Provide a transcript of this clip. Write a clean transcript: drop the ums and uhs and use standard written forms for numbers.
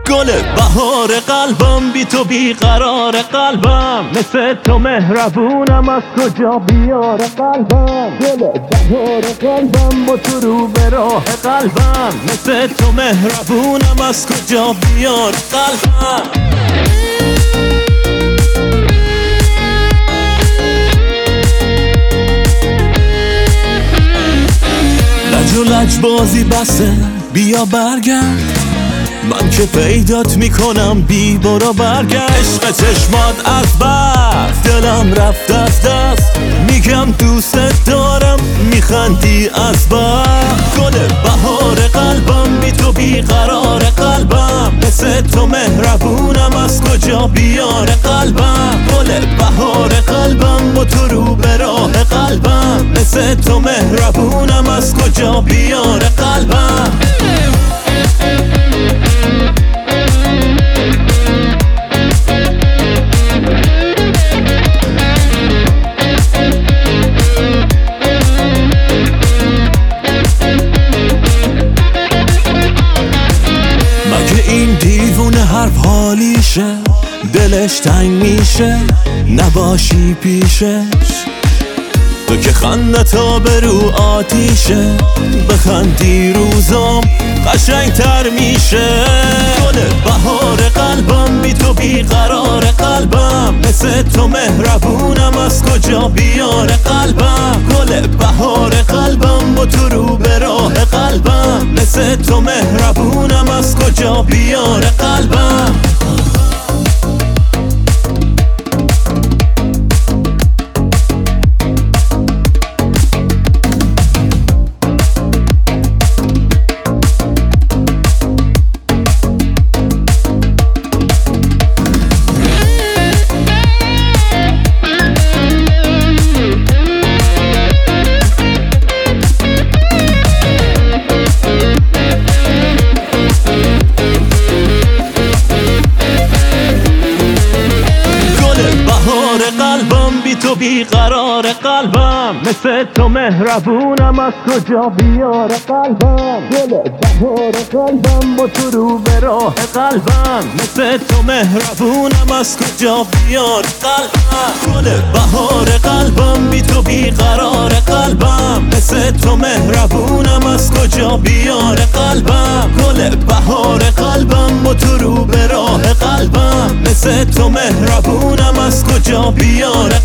گل بهار قلبم، بی تو بیقرار قلبم، مثل تو مهربونم از کجا بیار قلبم. گل بهار قلبم، با تو رو به راه قلبم، مثل تو مهربونم از کجا بیار قلبم. لج و لج بازی بسه، بیا برگرد، من که پیدات میکنم بی برو برگشت. عشق چشمات از بس دلم رفت از دست، میگم دوست دارم میخندی از بس. گل بهار قلبم، بی تو بیقرار قلبم، مثل تو مهربونم از کجا بیار قلبم. گل بهار قلبم، با تو رو به راه قلبم، مثل تو مهربونم از کجا بیار قلبم. این دیوونه حرف حالیشه، دلش تنگ میشه نباشی پیشش. تو که خندت تا به رو آتیشه، بخندی روزم قشنگ تر میشه. گل بهار قلبم، بی تو بیقرار قلبم، مثل تو مهربونم از کجا بیار قلبم. گل بهار قلبم، با تو رو به راه قلبم، مثل تو مهربونم از کجا بیار قلبم. قلبم، بی تو بیقرار قلبم، مثل تو مهربونم از کجا بیار قلبم. گل بهار قلبم، با تو رو به راه قلبم، مثل تو مهربونم از کجا بیار قلبم. گل بهار قلبم، بی تو بیقرار قلبم، مثل تو مهربونم از کجا بیار قلبم. گل بهار قلبم، با تو رو به راه قلبم، مثل تو مهربونم از کجا بیار